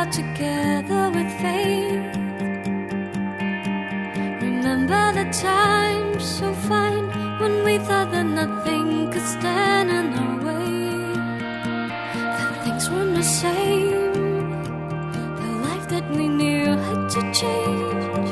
out together with faith. Remember the times so fine when we thought that nothing could stand in our way, that things weren't the same, the life that we knew had to change.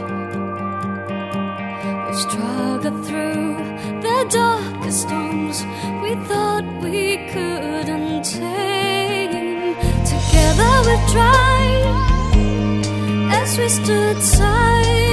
We struggled through the darkest storms we thought we couldn't tame. Together we've tried as we stood side